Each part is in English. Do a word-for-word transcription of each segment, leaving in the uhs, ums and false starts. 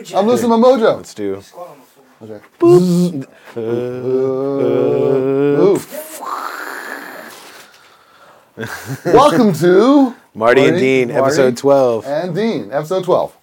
I'm losing my mojo. Let's do. Okay. Boop. Uh, uh, Welcome to Marty, Marty and Dean, Marty episode twelve. And Dean, episode twelve.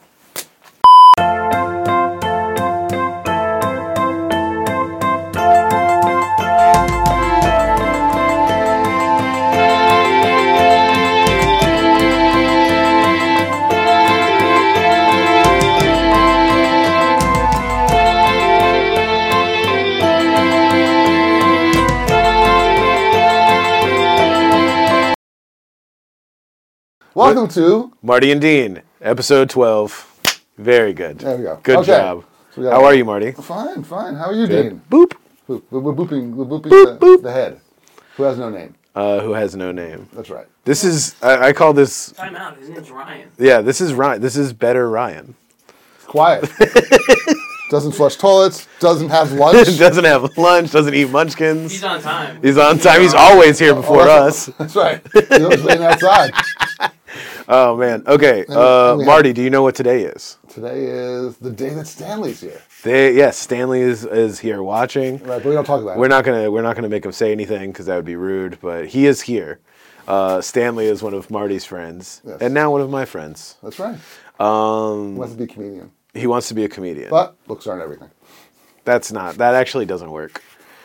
Welcome what? to Marty and Dean, episode twelve. Very good. There we go. Good okay. job. So How go. are you, Marty? Fine, fine. How are you, good. Dean? Boop. Boop. We're booping, we're booping boop, the, boop. the head, who has no name. Uh, who has no name. That's right. This is, I, I call this... Time out. His name's Ryan. Yeah, this is Ryan. This is better Ryan. Quiet. Doesn't flush toilets. Doesn't have lunch. doesn't have lunch. Doesn't eat munchkins. He's on time. He's on time. He's always here before oh, us. That's right. He's always waiting outside. Oh, man. Okay. Uh, Marty, do you know what today is? Today is the day that Stanley's here. They, yes, Stanley is, is here watching. Right, but we don't talk about it. We're not gonna we're not gonna make him say anything because that would be rude. But he is here. Uh, Stanley is one of Marty's friends, yes. and now one of my friends. That's right. Um, he wants to be a comedian. He wants to be a comedian. But looks aren't everything. That's not. That actually doesn't work.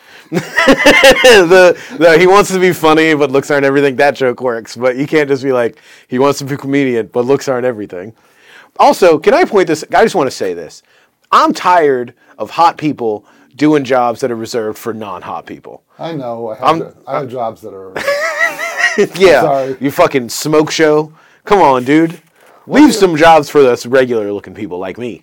the, the he wants to be funny, but looks aren't everything. That joke works, but you can't just be like he wants to be a comedian, but looks aren't everything. Also, can I point this? I just want to say this. I'm tired of hot people doing jobs that are reserved for non-hot people. I know. I have, jo- I have jobs that are. yeah, sorry. You fucking smoke show. Come on, dude. What Leave some jobs for us regular-looking people like me.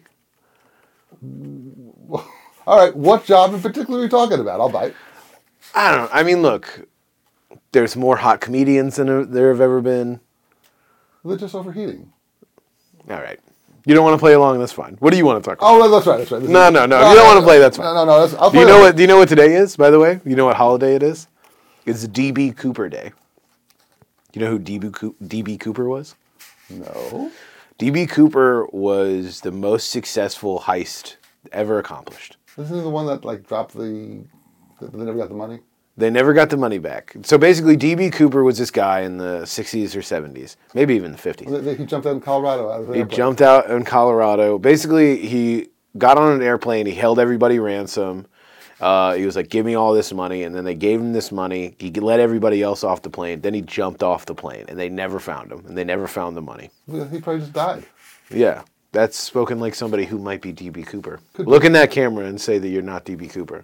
All right, what job in particular are you talking about? I'll bite. I don't know. I mean, look, there's more hot comedians than there have ever been. They're just overheating. All right. You don't want to play along, that's fine. What do you want to talk about? Oh, that's right, that's right. This no, is, no, no, no. You don't no, want to play, that's fine. No, no, no. That's, I'll do you play know that. what? Do you know what today is, by the way? You know what holiday it is? It's D B Cooper Day. Do you know who D B Co- D B Cooper was? No. D B Cooper was the most successful heist ever accomplished. Isn't he the one that like dropped the? They never got the money. They never got the money back. So basically, D B Cooper was this guy in the sixties or seventies, maybe even the fifties. He jumped out in Colorado. Out of the he airplane. jumped out in Colorado. Basically, he got on an airplane. He held everybody ransom. Uh, he was like, give me all this money. And then they gave him this money. He let everybody else off the plane. Then he jumped off the plane. And they never found him. And they never found the money. He probably just died. Yeah. That's spoken like somebody who might be D B Cooper. Could Look be. in that camera and say that you're not D B Cooper.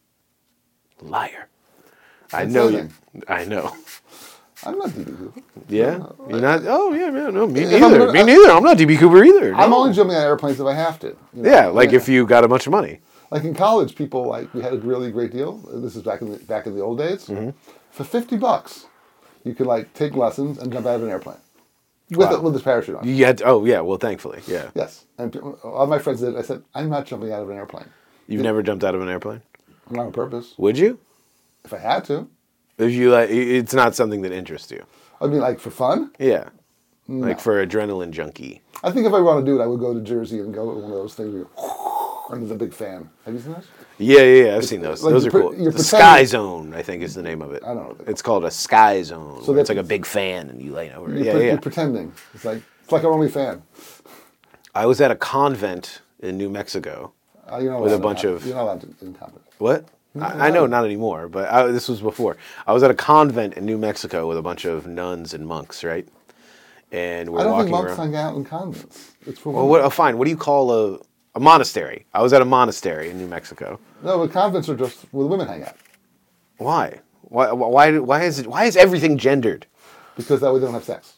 Liar. I know you. I know. I'm not D B Cooper. Yeah? No, You're not? Oh, yeah, man. No, me If neither. gonna, me I, neither. I'm not D B Cooper either. I'm no. only jumping on airplanes if I have to. You know? Yeah, like yeah. if you got a bunch of money. Like in college, people, like, we had a really great deal. This is back in the, back in the old days. Mm-hmm. For fifty bucks, you could, like, take lessons and jump out of an airplane. With, Wow. a, with this parachute on. You had, oh, yeah, well, thankfully, yeah. Yes. And all my friends did. I said, I'm not jumping out of an airplane. You've it, never jumped out of an airplane? Not on purpose. Would you? If I had to. If you like, it's not something that interests you. I mean, like, for fun? Yeah. No. Like for adrenaline junkie. I think if I want to do it, I would go to Jersey and go to one of those things where you're under the big fan. Have you seen those? Yeah, yeah, yeah. I've seen those. Like those are pre- cool. you're The Sky pretending- Zone, I think, is the name of it. I don't know. It's called a Sky Zone. So So it's that's- like a big fan and you lay over it. You're, Yeah, pre- yeah. you're pretending. It's like it's like our only fan. I was at a convent in New Mexico. Uh, you're not With a allowed bunch to, of- You're not allowed to in confidence. What? No, I, I know, not anymore, but I, this was before. I was at a convent in New Mexico with a bunch of nuns and monks, right? And we're I don't walking think monks around. hang out in convents. It's for Well, women. what, oh, fine. What do you call a a monastery? I was at a monastery in New Mexico. No, but convents are just where the women hang out. Why? Why? Why? Why is it? Why is everything gendered? Because that way they don't have sex.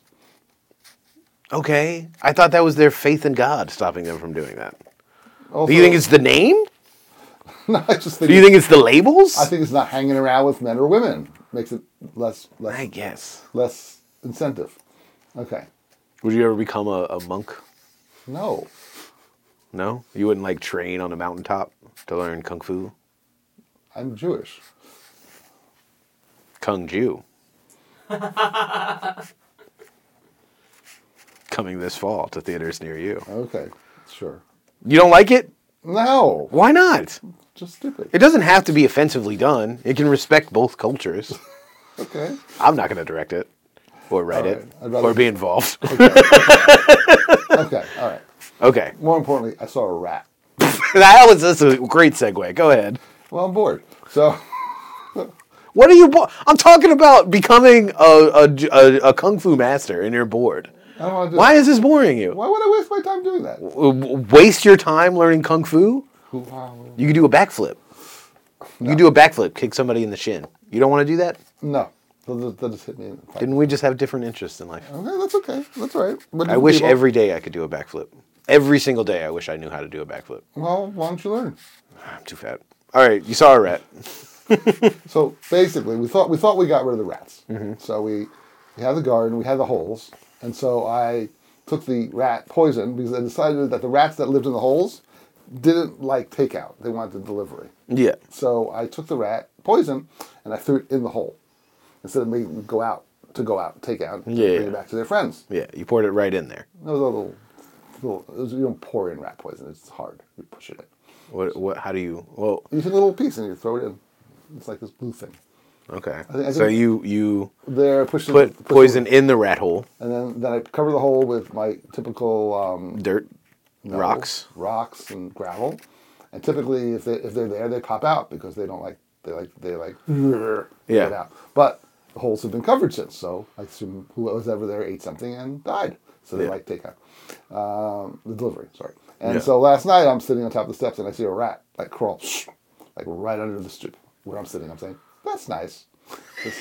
Okay, I thought that was their faith in God stopping them from doing that. Also, Do you think it's the name? No, I just think. Do you think it's the labels? I think it's not hanging around with men or women. Makes it less less I guess. less incentive. Okay. Would you ever become a, a monk? No. No, you wouldn't like train on a mountaintop to learn kung fu. I'm Jewish. Kung Jew. Coming this fall to theaters near you. Okay. Sure. You don't like it? No. Why not? Just stupid. It doesn't have to be offensively done. It can respect both cultures. Okay. I'm not going to direct it or write All right. it I'd rather- or be involved. Okay. Okay. All right. Okay. More importantly, I saw a rat. That was that's a great segue. Go ahead. Well, I'm bored. So, What are you? Bo- I'm talking about becoming a, a, a, a kung fu master, and you're bored. I don't want to do Why that. is this boring you? Why would I waste my time doing that? W- Waste your time learning kung fu? You could do a backflip. You could do a backflip, kick somebody in the shin. You don't want to do that? No. They'll just, they'll just hit me in the face. Didn't we just have different interests in life? Okay, that's okay. That's all right. But I wish people- every day I could do a backflip. Every single day I wish I knew how to do a backflip. Well, why don't you learn? I'm too fat. All right, you saw a rat. So basically, we thought we thought we got rid of the rats. Mm-hmm. So we we had the garden, we had the holes, and so I took the rat poison because I decided that the rats that lived in the holes didn't like takeout; they wanted the delivery. Yeah. So I took the rat poison and I threw it in the hole instead of making them go out to go out, take out, and Yeah. bring it back to their friends. Yeah, you poured it right in there. It was a little, little it was, you don't pour in rat poison; it's hard. You push it in. What? What? How do you? Well, You take a little piece and you throw it in. It's like this blue thing. okay. think- I So think- you you There, push it- put push poison it- in the rat hole, and then then I cover the hole with my typical um, dirt, no, rocks. rocks and gravel. And typically, if they if they're there, they pop out because they don't like they like they like Yeah. get out. But the holes have been covered since, so I assume who was ever there ate something and died. So they Yeah. like take out um, the delivery. Sorry. And Yeah. so last night I'm sitting on top of the steps and I see a rat like crawl like right under the stoop where I'm sitting. I'm saying that's nice. This-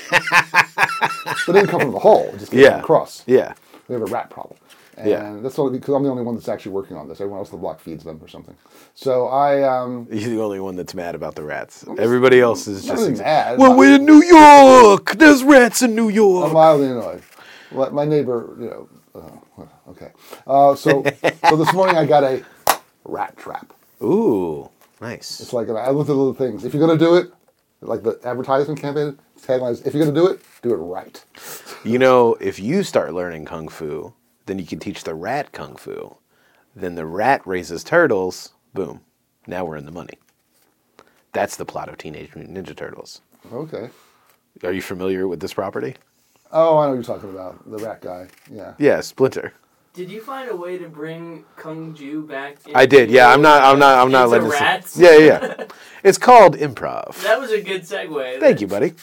but it didn't come from the hole. It just came Yeah. across. Yeah. We have a rat problem. And Yeah. that's only because I'm the only one that's actually working on this. Everyone else in the block feeds them or something. So I, um, You're the only one that's mad about the rats. Everybody else is not just really mad. Well, we're in New York. There's rats in New York. I'm mildly annoyed. Like, my neighbor, you know, uh, okay. Uh, so, so this morning I got a rat trap. Ooh, nice. It's like, I looked at little things. If you're going to do it, like the advertisement campaign, tagline is, if you're going to do it, do it right. You know, if you start learning kung fu, then you can teach the rat kung fu. Then the rat raises turtles. Boom. Now we're in the money. That's the plot of Teenage Mutant Ninja Turtles. Okay. Are you familiar with this property? Oh, I know what you're talking about. The rat guy. Yeah. Yeah, Splinter. Did you find a way to bring Kung Ju back? I did. Yeah, I'm not. I'm not. I'm not into letting this. rats? Yeah, yeah. It's called improv. That was a good segue. Thank you, buddy.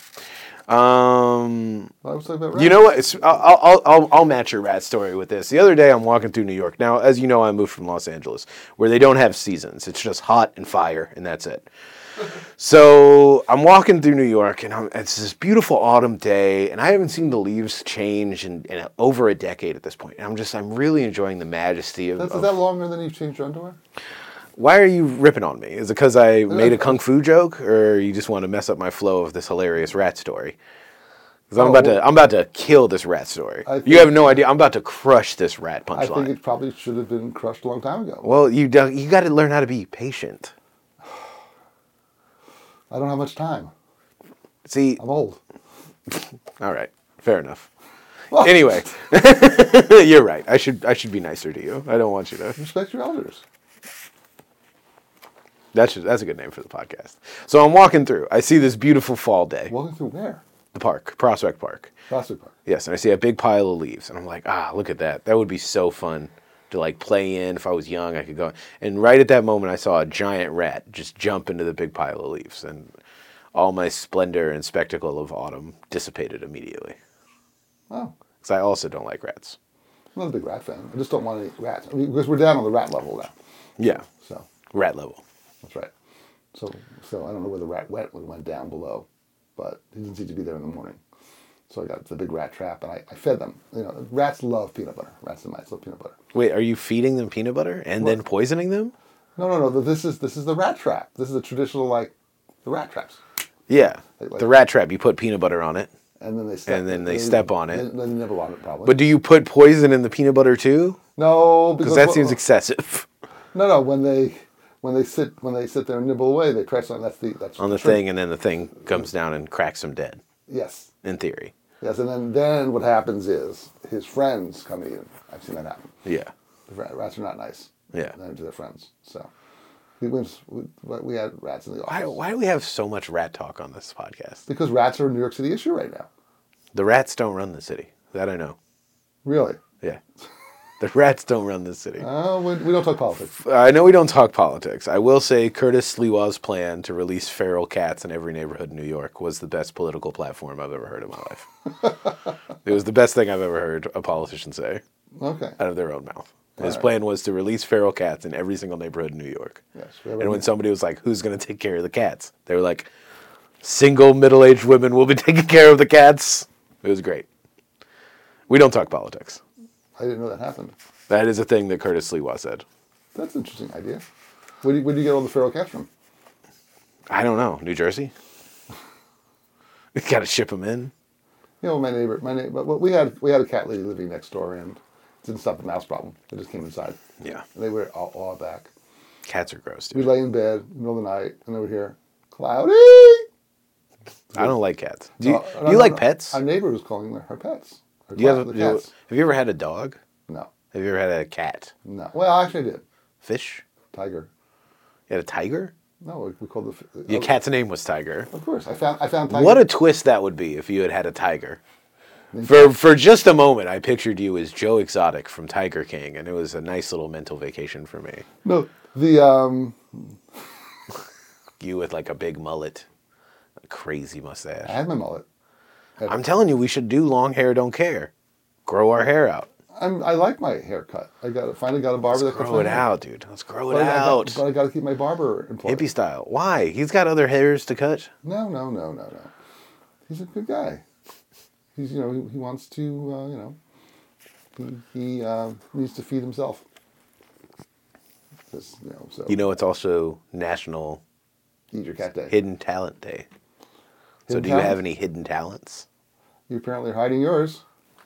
Um, I was talking about rats. you know what? It's, I'll, I'll, I'll, I'll match your rat story with this. The other day, I'm walking through New York. Now, as you know, I moved from Los Angeles, where they don't have seasons. It's just hot and fire, and that's it. So I'm walking through New York, and I'm, it's this beautiful autumn day, and I haven't seen the leaves change in, in over a decade at this point. And I'm just, I'm really enjoying the majesty of. That's, of is that longer than you've changed your underwear? Why are you ripping on me? Is it because I made a kung fu joke, or you just want to mess up my flow of this hilarious rat story? Because I'm Oh, about to, I'm about to kill this rat story. I You think- have no idea. I'm about to crush this rat I think punchline. it probably should have been crushed a long time ago. Well, you do- you got to learn how to be patient. I don't have much time. See, I'm old. all right, fair enough. Well, Anyway, you're right. I should I should be nicer to you. I don't want you to. respect your elders. That's that's a good name for the podcast. So I'm walking through. I see this beautiful fall day. Walking through where? The park, Prospect Park. Prospect Park. Yes, and I see a big pile of leaves, and I'm like, ah, look at that. That would be so fun to like play in. If I was young, I could go. And right at that moment, I saw a giant rat just jump into the big pile of leaves, and all my splendor and spectacle of autumn dissipated immediately. Oh, Because I also don't like rats. I'm not a big rat fan. I just don't want any rats. I mean, because we're down on the rat level now. Yeah, So rat level. that's right. So so I don't know where the rat went when it went down below, but he didn't seem to be there in the morning. So I got the big rat trap, and I, I fed them. You know, rats love peanut butter. Rats and mice love peanut butter. Wait, are you feeding them peanut butter and then poisoning them? No, no, no. This is this is the rat trap. This is a traditional like the rat traps. Yeah, Like- like- the rat trap. You put peanut butter on it. And then they step, And then they step on it. Then, then they nibble on it probably. But do you put poison in the peanut butter too? no, Because that well, seems excessive. no, no. When they when they sit when they sit there and nibble away, they press on that's the that's On the trick. thing, and then the thing comes down and cracks them dead, Yes, in theory. yes. And then then what happens is his friends come in. I've seen that happen. Yeah. The rat- rats are not nice. Yeah. than to their friends. So we went, we, we had rats in the office. Why, why do we have so much rat talk on this podcast? Because rats are a New York City issue right now. The rats don't run the city. That I know. Really? Yeah. The rats don't run this city. Uh, we, we don't talk politics. I know we don't talk politics. I will say Curtis Sliwa's plan to release feral cats in every neighborhood in New York was the best political platform I've ever heard in my life. It was the best thing I've ever heard a politician say Okay. out of their own mouth. His right. plan was to release feral cats in every single neighborhood in New York. Yes. we have And a- when somebody was like, who's going to take care of the cats? They were like, single middle-aged women will be taking care of the cats. It was great. We don't talk politics. I didn't know that happened. That is a thing that Curtis Sliwa said. That's an interesting idea. Where do you, where do you get all the feral cats from? I don't know. New Jersey? We got to ship them in. You know, my neighbor, my neighbor, well, we had we had a cat lady living next door, and it didn't stop the mouse problem. They just came inside. Yeah. And they were all, all back. Cats are gross, We'd dude. lay in bed in the middle of the night, and they would hear, Cloudy! I don't like cats. Do you, Uh, do no, you no, like no. pets? Our neighbor was calling her, her pets. Her Do you cat- have, the do you- cats. have you ever had a dog? No. Have you ever had a cat? No. Well, actually, I did. Fish? Tiger. You had a tiger? No, we, we called the... Your oh, cat's name was Tiger. Of course. I found, I found Tiger. What a twist that would be if you had had a tiger. For for just a moment, I pictured you as Joe Exotic from Tiger King, and it was a nice little mental vacation for me. No, the... um. You with like a big mullet, a crazy I mustache. had my mullet. I'm telling you, we should do long hair, don't care. Grow our hair out. I'm, I like my haircut. I got finally got a barber that cuts Grow my it hair. out, dude. Let's grow it But I, got, out. but I got to keep my barber employed. Hippie style. Why? He's got other hairs to cut. No, no, no, no, no. He's a good guy. He's, you know, he, he wants to, uh, you know, he, he uh, needs to feed himself. Just, you know, so You know, it's also National eat your cat day. Hidden Talent Day. So Hidden do you have talent? any hidden talents? You apparently are hiding yours.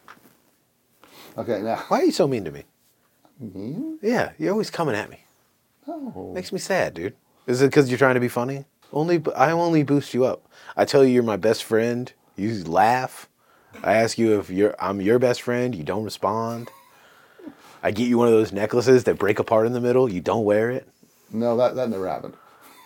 Okay, now. Why are you so mean to me? Me? Yeah, you're always coming at me. No. Makes me sad, dude. Is it because you're trying to be funny? Only I only boost you up. I tell you you're my best friend. You laugh. I ask you if you're I'm your best friend. You don't respond. I get you one of those necklaces that break apart in the middle. You don't wear it. No, that, that never happened.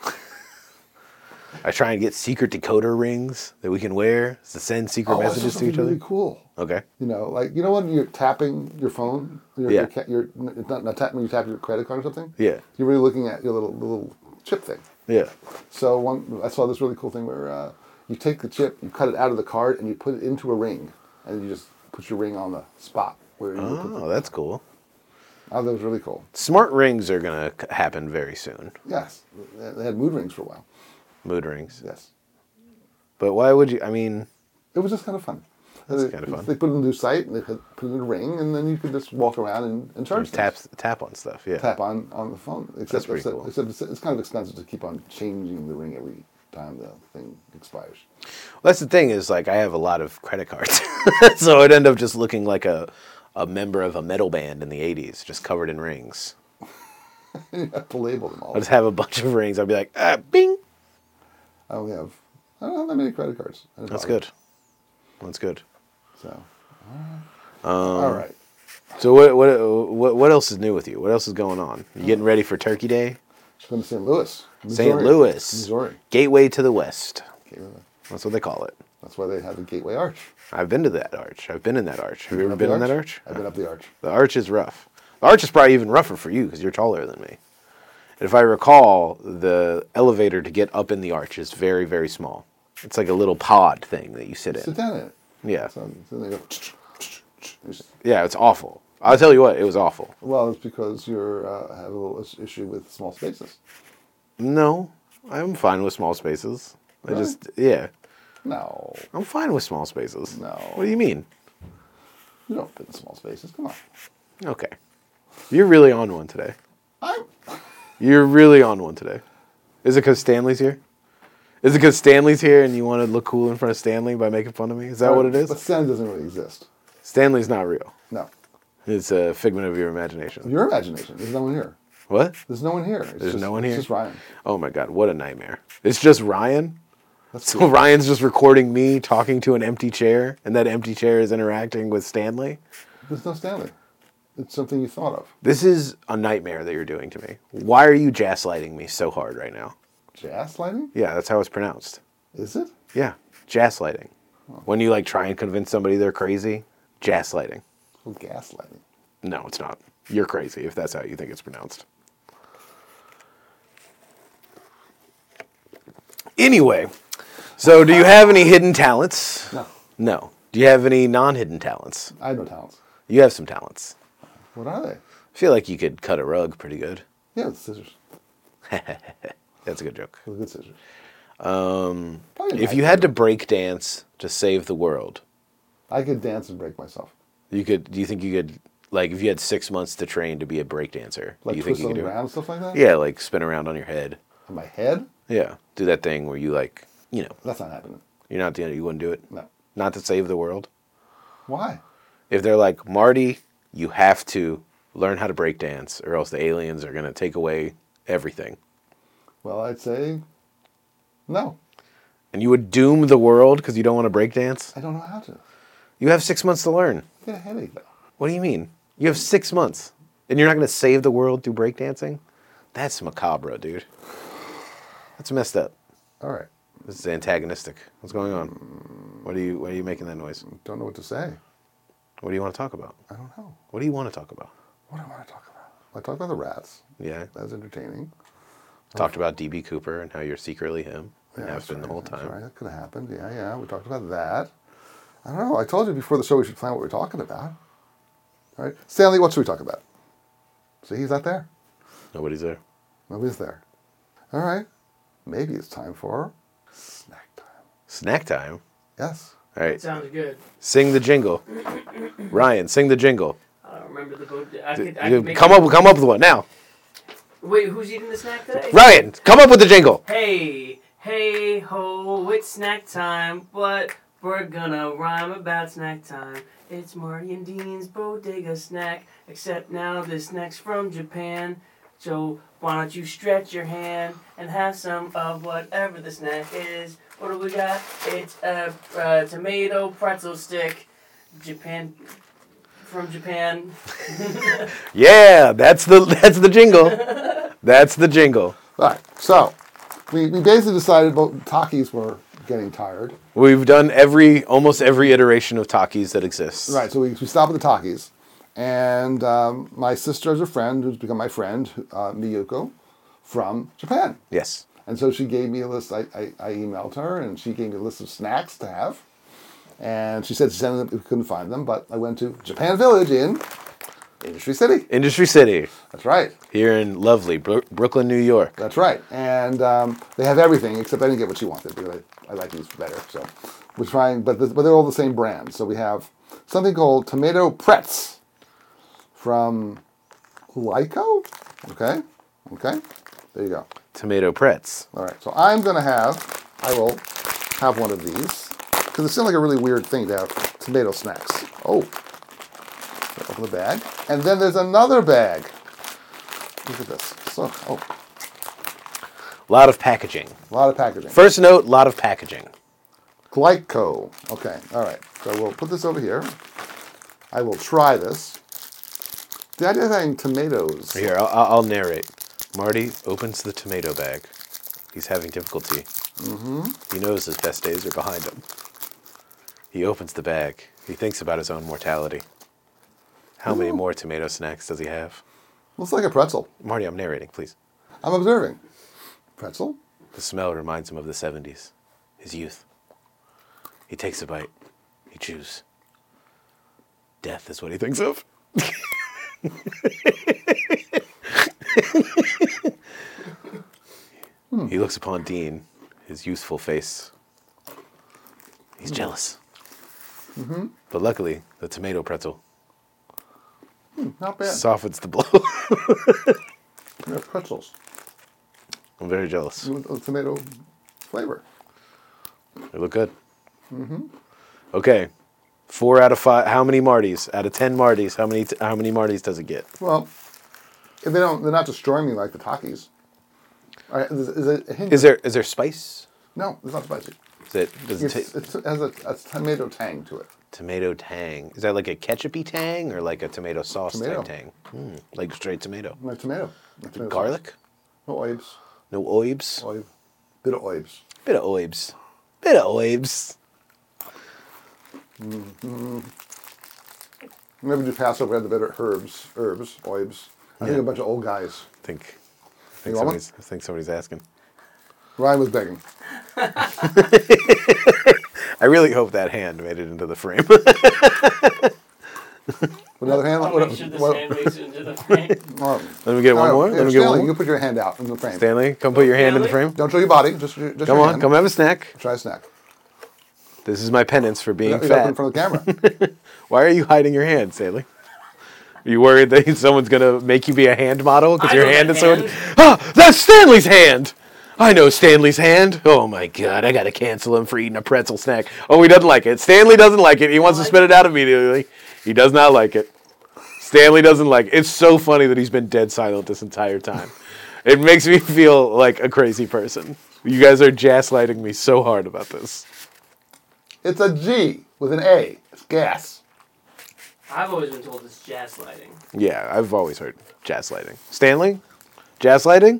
I try and get secret decoder rings that we can wear to send secret Oh, that's messages just to each something other. really cool. Okay. You know, like, you know when you're tapping your phone? You're, Yeah. You're, ca- you're it's not, not tapping when you tap your credit card or something? Yeah. You're really looking at your little little chip thing. Yeah. So one, I saw this really cool thing where uh, you take the chip, you cut it out of the card, and you put it into a ring, and you just put your ring on the spot where you would put Oh, the, that's cool. oh, that was really cool. Smart rings are gonna c- happen very soon. Yes, they had mood rings for a while. Mood rings. Yes, But why would you? I mean, it was just kind of fun. That's They- kinda fun. They put it in a new site, and they put put it in a ring, and then you could just walk around and, and charge tap things. tap on stuff. Yeah. Tap on, on the phone. Except, pretty except, cool. except it's, it's kind of expensive to keep on changing the ring every time the thing expires. Well, that's the thing is like I have a lot of credit cards, so I'd end up just looking like a a member of a metal band in the eighties, just covered in rings. You have to label them all. I'll just have a bunch of rings. I'd be like, ah, bing. I only have, I don't have that many credit cards. I didn't That's bother. good. That's good. So, Um, all right. So what what what what else is new with you? What else is going on? You getting ready for Turkey Day? It's going to Saint Louis. Saint Missouri. Louis, Missouri. Gateway to the West. Okay, well, That's what they call it. that's why they have the Gateway Arch. I've been to that arch. I've been in that arch. Have you ever Up been the in that arch? I've been up the arch. The arch is rough. The arch is probably even rougher for you because you're taller than me. If I recall, the elevator to get up in the arch is very, very small. It's like a little pod thing that you sit Sit in. down in it. Yeah. So, so they go. It's- Yeah, it's awful. I'll tell you what, it was awful. Well, it's because you're uh, have a little is- issue with small spaces. No, I'm fine with small spaces. I Really? just, yeah, No, I'm fine with small spaces. No. What do you mean? you don't fit in small spaces. Come on. Okay. You're really on one today. I'm. You're really on one today. Is it because Stanley's here? Is it because Stanley's here and you want to look cool in front of Stanley by making fun of me? Is that what it But is? Stanley doesn't really exist. Stanley's not real. No, It's a figment of your imagination. your imagination. There's no one here. What? There's no one here. It's There's just, no one it's here? just Ryan. Oh my God, what a nightmare. It's just Ryan? That's So cool. Ryan's just recording me talking to an empty chair and that empty chair is interacting with Stanley? There's no Stanley. it's something you thought of. This is a nightmare that you're doing to me. Why are you gaslighting me so hard right now? Gaslighting? Yeah, that's how it's pronounced. Is it? Yeah, gaslighting. When you like try and convince somebody they're crazy, gaslighting. Well, gaslighting. No, it's not. You're crazy if that's how you think it's pronounced. Anyway, so do you have any hidden talents? No. No. Do you have any non-hidden talents? I have no talents. You have some talents. What are they? I feel like you could cut a rug pretty good. Yeah, it's scissors. That's a good joke. Those are good scissors. Um, Probably if a you knife had to fighter. break dance to save the world, I could dance and break myself. you could. Do you think you could, like, if you had six months to train to be a break dancer, Like do you think twist you on could the do ground, stuff like that? it? Yeah, like spin around on your head. On my head? Yeah, do that thing where you like, you know, That's not happening. you're not doing it. You wouldn't do it. No. Not to save the world. Why? If they're like, Marty, you have to learn how to break dance, or else the aliens are gonna take away everything, Well, I'd say no. and you would doom the world because you don't want to break dance. I don't know how to. You have six months to learn. I get a headache though. What do you mean? You have six months, and you're not going to save the world through breakdancing? That's macabre, dude. That's messed up. All right. This is antagonistic. What's going on? What are you? Why are you making that noise? Don't know what to say. What do you want to talk about? I don't know. What do you want to talk about? What do I want to talk about? I talked about the rats. Yeah, That was entertaining. talked about D B Cooper and how you're secretly him and Yeah, have that's been the right, whole that's time. Right. That could have happened. Yeah, yeah. We talked about that. I don't know. I told you before the show we should plan what we're talking about. All right. Stanley, what should we talk about? See, he's not there. Nobody's there. Nobody's there. All right. Maybe it's time for snack time. Snack time. Yes. All right, Sounds good. sing the jingle. Ryan, sing the jingle. I don't remember the boat. I could, I You- could make Come up, come up with one now. Wait, who's eating the snack today? Ryan, come up with the jingle. Hey, hey ho, it's snack time, but we're gonna rhyme about snack time. It's Marty and Dean's bodega snack, except now this snack's from Japan. So why don't you stretch your hand and have some of whatever the snack is. What do we got? It's a, uh tomato pretzel stick. Japan, from Japan. Yeah, that's the that's the jingle. That's the jingle. All right. So we, we basically decided both Takis were getting tired. We've done every almost every iteration of Takis that exists. Right. So we, we stopped at the Takis. And um, my sister has a friend who's become my friend, uh, Miyuko, from Japan. Yes. And so she gave me a list. I, I, I emailed her, and she gave me a list of snacks to have. And she said she sent them, we couldn't find them, but I went to Japan Village in Industry City. Industry City, That's right. here in lovely Bro- Brooklyn, New York. That's right. And um, they have everything, except I didn't get what she wanted, because I, I like these better. So we're trying, but, this, but they're all the same brand. So we have something called Tomato Pretz from Lyco. Okay. Okay. There you go. Tomato Pretz. All right, so I'm going to have, I will have one of these, because it seems like a really weird thing to have tomato snacks. Oh, so open the bag. And then there's another bag. Look at this. So, oh, A lot of packaging. a lot of packaging. First note, a lot of packaging. Glyco. Okay, all right. So we'll put this over here. I will try this. The idea of having tomatoes. Here, I'll, I'll I'll narrate. Marty opens the tomato bag. He's having difficulty. Mm-hmm. He knows his best days are behind him. He opens the bag. He thinks about his own mortality. How many more tomato snacks does he have? Looks like a pretzel. Marty, I'm narrating, please. I'm observing. Pretzel? The smell reminds him of the seventies, his youth. He takes a bite. He chews. Death is what he thinks of. Hmm. He looks upon Dean, his youthful face. He's jealous. Mm-hmm. But luckily, the tomato pretzel Not bad. softens the blow. They're pretzels I'm very jealous. with a tomato flavor. They look good. Mm-hmm. Okay, four out of five. How many Martys? Out of ten Martys, how many? T- how many Martys does it get? Well, if they don't, they're not destroying me like the Takis. All right, is, is it a hint? Is there is there spice? No, it's not spicy. Is it does it It's, ta- it's, it has a, a tomato tang to it. Tomato tang. Is that like a ketchupy tang or like a tomato sauce Tomato. type tang? Mm, like straight tomato. Like tomato. Like tomato Garlic? sauce. No oibs. No oibs? Oib. Bit of oibs. Bit of oibs. Bit of oibs. Whenever you pass over, had the bit of herbs, herbs, oibs. I think Yeah. a bunch of old guys. I think, I You think, want one? somebody's, I think somebody's asking. Ryan was begging. I really hope that hand made it into the frame. Another hand? I'll What- make sure this what- hand makes it into the frame. all right. Let me get one All more. right, Let me yeah, get Stanley, one you more. put your hand out in the frame. Stanley, come put your hand in the Stanley? frame. Don't show your body. Just, just Come your on, hand. come have a snack. Try a snack. This is my penance for being You got to put it in fat. front of the camera. Why are you hiding your hand, Stanley? Are you worried that someone's gonna make you be a hand model because I your know hand that is so? hand. Ah, that's Stanley's hand. I know Stanley's hand. Oh my god, I gotta cancel him for eating a pretzel snack. Oh, he doesn't like it. Stanley doesn't like it. He wants to spit it out immediately. He does not like it. Stanley doesn't like it. It's so funny that he's been dead silent this entire time. It makes me feel like a crazy person. You guys are gaslighting me so hard about this. It's a G with an A. It's gas. I've always been told it's jazz lighting. Yeah, I've always heard gaslighting. Stanley? Gaslighting?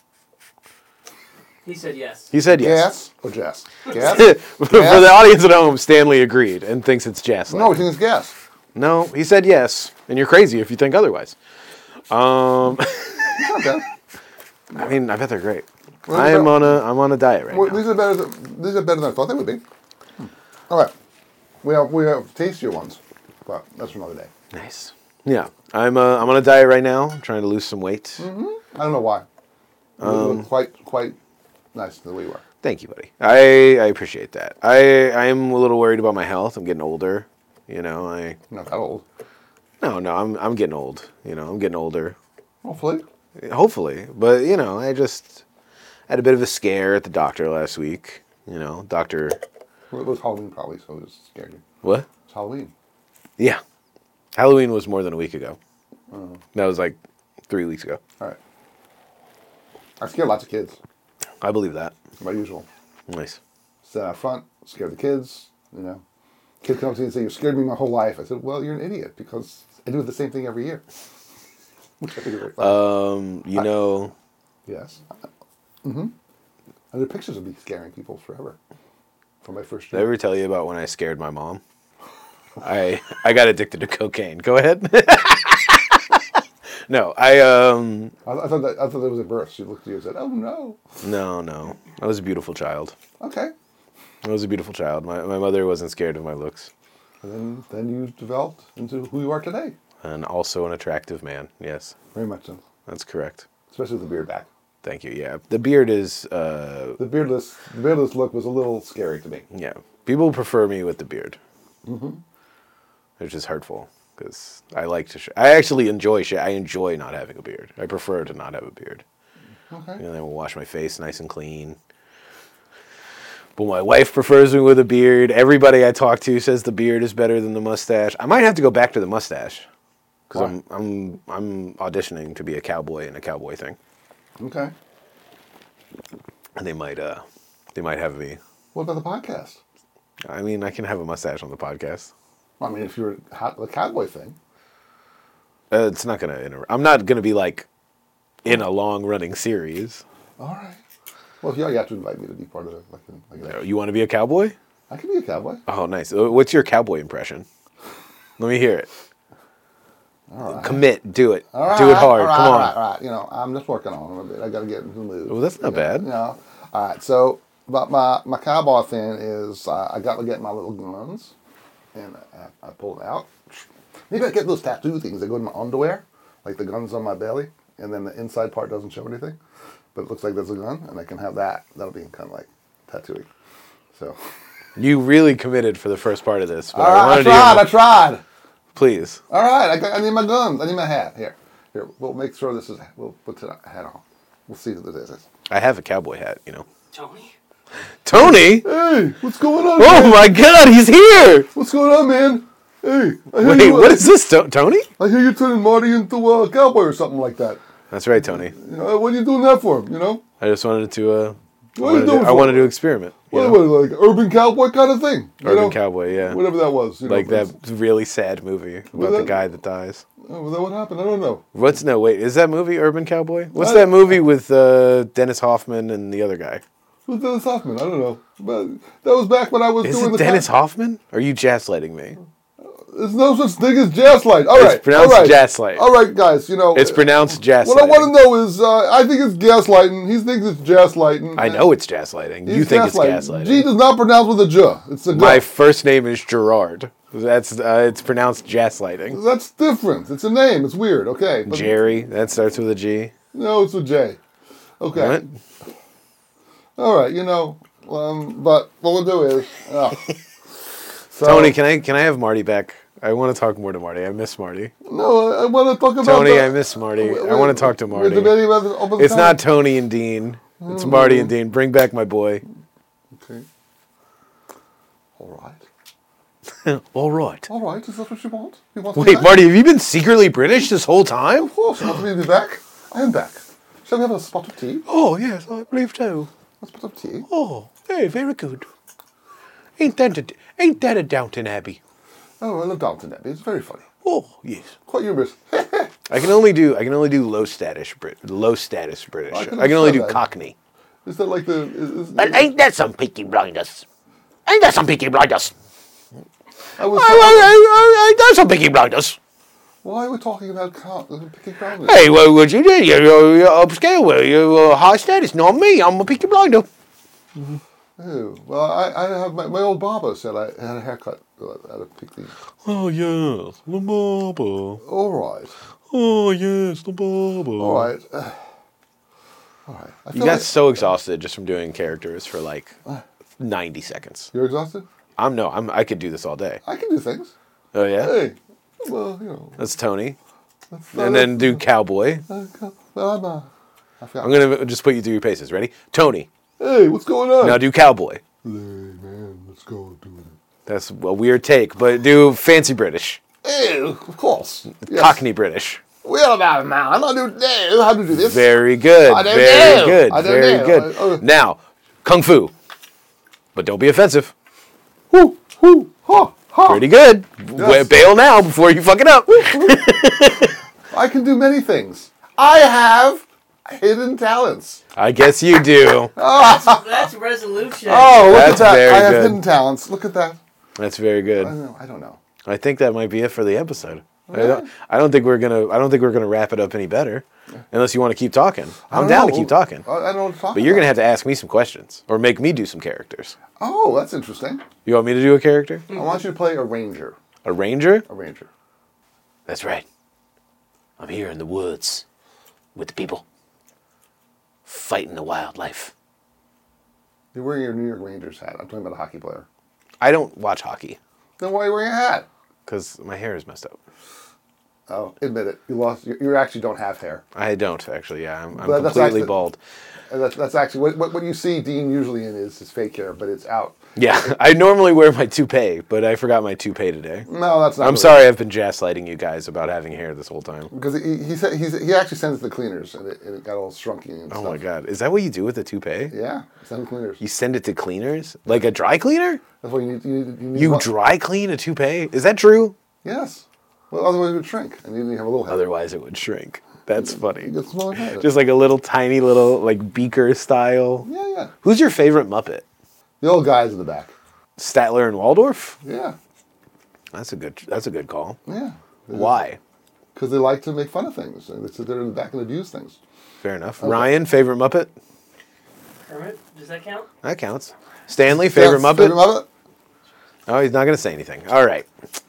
He said yes. He said yes. Gas or jazz? Gas? For the audience at home, Stanley agreed and thinks it's gaslighting. No, we think it's gas. No, he said yes, and you're crazy if you think otherwise. Um, It's not bad. I mean, I bet they're great. Well, I'm well- on a I'm on a diet right Well, now. these are better. Than, these are better than I thought they would be. Hmm. All right, we have we have tastier ones, but that's for another day. Nice. Yeah, I'm uh, I'm on a diet right now. I'm trying to lose some weight. I don't know why. You Um, look quite quite nice the way you are. Thank you, buddy. I I appreciate that. I I'm a little worried about my health. I'm getting older. You know, I You're not that old. no no I'm I'm getting old. You know, I'm getting older. Hopefully. Hopefully, but you know, I just had a bit of a scare at the doctor last week. You know, doctor. Well, it was Halloween probably, so it just scared you. What? It's Halloween. Yeah, Halloween was more than a week ago. Oh. That was like three weeks ago. All right. I scared lots of kids. I believe that. My usual. Nice. Sit out front, scared the kids. You know, kids come up to me and say, "You scared me my whole life." I said, "Well, you're an idiot because I do the same thing every year." Which I think is very funny. Um, you know, Yes. Mm-hmm. And the pictures of me scaring people forever. From my first did I year. ever tell you about when I scared my mom? I I got addicted to cocaine. Go ahead. No, I um I, I thought that I thought there was a birth. She looked at you and said, "Oh no." no no. I was a beautiful child. Okay. I was a beautiful child. My my mother wasn't scared of my looks, And then then you developed into who you are today. and also an attractive man. Yes, Very much so. that's correct. Especially with the beard back. Thank you. Yeah, the beard is uh The beardless the beardless look was a little scary to me. yeah. People prefer me with the beard, mm-hmm. which is hurtful because I like to. Sh- I actually enjoy. Sh- I enjoy not having a beard. I prefer to not have a beard. Okay. You know, then we'll wash my face nice and clean. But my wife prefers me with a beard. Everybody I talk to says the beard is better than the mustache. I might have to go back to the mustache because Why? I'm I'm I'm auditioning to be a cowboy in a cowboy thing, Okay. and they might uh they might have me. What about the podcast? I mean, I can have a mustache on the podcast. Well, I mean, if you're hot, the cowboy thing. Uh, it's not gonna. Inter- I'm not gonna be like in a long running series. All right. Well, yeah, you have to invite me to be part of it. Like, like an You want to be a cowboy? I can be a cowboy. Oh, nice. Uh, What's your cowboy impression? Let me hear it. All right. Commit. Do it. All right, Do it hard. all right, Come all on. right, all right. You know, I'm just working on it a bit. I got to get into the mood. Well, that's not You know, bad. You know. All right. So, but my my cowboy thing is uh, I got to get my little guns, and I, I pull it out. Maybe I get those tattoo things that go in my underwear, like the guns on my belly, and then the inside part doesn't show anything, but it looks like there's a gun, and I can have that. That'll be kind of like tattooing. So. You really committed for the first part of this. But All I right. I wanted tried. to I tried. Please. All right, I, got, I need my guns. I need my hat. Here, here. We'll make sure this is. We'll put the hat on. We'll see who this is. I have a cowboy hat, you know. Tony? Tony? Hey, what's going on? Oh man? my god, he's here! What's going on, man? Hey, I hear Wait, you, what is this, To- Tony? I hear you turning Marty into a cowboy or something like that. That's right, Tony. You know, what are you doing that for? You know, I just wanted to, uh, I What are you wanted to, doing I for? wanted to experiment. You What, know? what, like urban cowboy kind of thing? you Urban know? Cowboy, yeah. Whatever that was. You Like know, that really sad movie about Was the that- guy that dies. Oh, was that what happened? I don't know. What's no wait? Is that movie Urban Cowboy? What's I- that movie with uh, Dennis Hoffman and the other guy? Who's Dennis Hoffman? I don't know. But that was back when I was Is doing it the. Dennis cow- Hoffman? Are you gaslighting me? There's no such thing as Jazzlight. All It's right. pronounced all right. Jazzlight. All right, guys. You know. It's pronounced gaslighting. What I want to know is, uh, I think it's gaslighting. He thinks it's gaslighting. I know it's gaslighting. You He's think it's gaslighting. G does not pronounce with a J. It's a G. My first name is Gerard. That's uh, it's pronounced gaslighting. That's different. It's a name. It's weird. Okay. But Jerry. That starts with a G. No, it's a J. Okay. What? All right. You know. Um, but what we'll do is. Oh. So, Tony, can I can I have Marty back? I want to talk more to Marty. I miss Marty. No, I, I want to talk about. Tony, the, I miss Marty. we- I want to talk to we're Marty. debating about the- over the It's time. not Tony and Dean. It's Marty and Dean. Bring back my boy. Okay. All right. All right. All right. Is that what you want? You want Wait, me back? Marty, have you been secretly British this whole time? Of course. You want me to be back? I am back. Shall we have a spot of tea? Oh, yes, I believe so. A spot of tea? Oh, hey, very good. Ain't that a, ain't that a Downton Abbey? Oh, I love Downton Abbey. It's very funny. Oh, yes. Quite humorous. I can only do I can only do low status Brit low status British. I I can can, only do understand that. Cockney. Is that like the? Is, is, But ain't that some Peaky Blinders? Ain't that some Peaky Blinders? I was. I, I, I, ain't that some Peaky Blinders? Why are we talking about car, picking crowns? Hey, what would you do? You're, you're, you're upscale. Well, you're uh, high status. Not me. I'm a Peaky Blinder. Oh, well, I, I have my, my old barber said I had a haircut at a picking. Oh yes, the barber. All right. Oh yes, the barber. All right. Uh, all right. I You feel got like so exhausted just from doing characters for like ninety seconds. you're exhausted. I'm no. I'm. I could do this all day. I can do things. Oh yeah. Hey, well, you know. That's Tony. That's, And then do cowboy. Uh, well, I'm, uh, I forgot. I'm gonna just put you through your paces. Ready? Tony. Hey, what's going on? Now do cowboy. Hey, man, let's go do it. That's a weird take, but do fancy British, Hey, of course. Yes. Cockney British. Well, now, now, I don't know how to do this. Very good. I don't very know. good. I don't very know. good. I- oh. Now, kung fu, but don't be offensive. Whoo, whoo, ha, ha. Pretty good. Yes. Bail now before you fuck it up. I can do many things. I have hidden talents. I guess you do. That's resolution. Oh, look That's at that. very I have good. hidden talents. Look at that. That's very I good. don't know. I don't know. I think that might be it for the episode. I don't, I don't think we're gonna. I don't think we're gonna wrap it up any better, unless you want to keep talking. I I'm don't down know. to keep talking, I I don't know what to talk but you're about. gonna have to ask me some questions or make me do some characters. Oh, that's interesting. You want me to do a character? I want you to play a ranger. A ranger? A ranger. That's right. I'm here in the woods with the people, fighting the wildlife. You're wearing your New York Rangers hat. I'm talking about a hockey player. I don't watch hockey Then why are you wearing a hat? because my hair is messed up. Oh, admit it. You lost. You, you actually don't have hair. I don't actually. Yeah, I'm, I'm But that's completely actually- bald. And that's, that's actually what, what what you see Dean usually in is his fake hair, but it's out. Yeah, I normally wear my toupee, but I forgot my toupee today. No, that's not. I'm really- sorry, I've been gaslighting you guys about having hair this whole time. Because he he said he's, he actually sends it to the cleaners and it, and it got all shrunky and Oh stuff. my god, is that what you do with the toupee? Yeah, send it to cleaners. You send it to cleaners, like a dry cleaner? That's why you need. You, need, you, need You one- dry clean a toupee? Is that true? Yes. Well, otherwise it would shrink, and you need to have a little head. Otherwise, it would shrink. That's funny. You get smaller head. Just like a little tiny little like beaker style. yeah, yeah. Who's your favorite Muppet? The old guys in the back. Statler and Waldorf? Yeah, That's a good. That's a good call. yeah. Why? Because they like to make fun of things. They sit there in the back and abuse things. Fair enough. Ryan, favorite Muppet? Kermit, does that count? That counts. Stanley, favorite That's- Muppet? Favorite Muppet? Oh, he's not going to say anything. All right.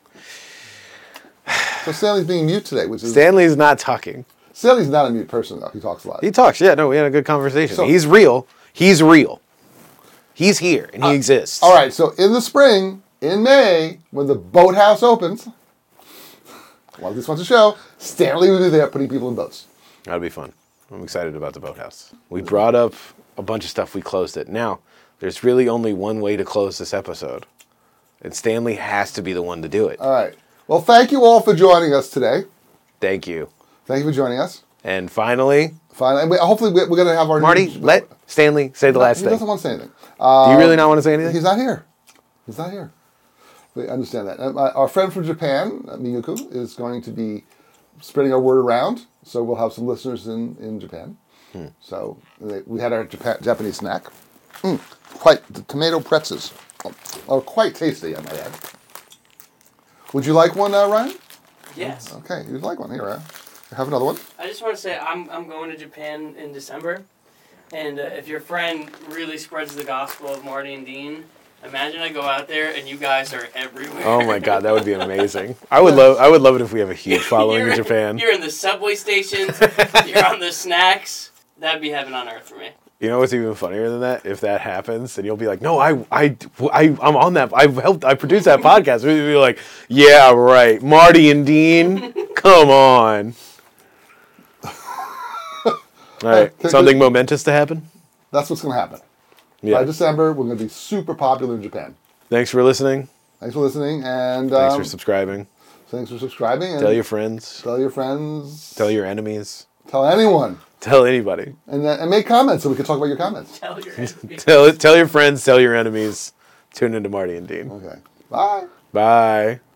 So Stanley's being mute today, which is Stanley's not talking. Stanley's not a mute person though. He talks a lot. He talks. Yeah, no, we had a good conversation. So- he's real. He's real. He's here and he exists. All right. So in the spring, in May, when the boathouse opens, while this wants to show, Stanley will be there putting people in boats. That'll be fun. I'm excited about the boathouse. We brought up a bunch of stuff. We closed it. Now, there's really only one way to close this episode. And Stanley has to be the one to do it. All right. Well, thank you all for joining us today. Thank you. Thank you for joining us. And finally, Fine. And we, hopefully we, we're going to have our Marty, new, let Stanley say the last he thing. doesn't want to say anything. Uh, Do you really not want to say anything? He's not here. He's not here. We understand that. Uh, our friend from Japan, uh, Miyuko, is going to be spreading our word around. So we'll have some listeners in, in Japan. Hmm. So they, we had our Japan, Japanese snack. Mm, quite, the tomato pretzels are quite tasty, I might add. Would you like one, uh, Ryan? Yes. Okay, you'd like one. Here, uh, have another one. I just want to say I'm I'm going to Japan in December, and uh, if your friend really spreads the gospel of Marty and Dean, imagine I go out there and you guys are everywhere. Oh my God, that would be amazing. I would love. I would love it if we have a huge following You're- in Japan. You're in the subway stations. You're on the snacks. That'd be heaven on earth for me. You know what's even funnier than that? If that happens, then you'll be like, "No, I, I, I, I'm on that. I helped. I produced that podcast." We'll be like, "Yeah, right, Marty and Dean. Come on." All right, Hey, something momentous to happen. That's what's going to happen. Yeah. By December, we're going to be super popular in Japan. Thanks for listening. Thanks for listening, and Thanks um, for subscribing. thanks for subscribing. And Tell your friends. tell your friends, Tell your enemies. tell anyone, Tell anybody. and uh, and make comments so we can talk about your comments. Tell your enemy. Tell tell your friends. Tell your enemies. Tune into Marty and Dean. Okay, bye. Bye.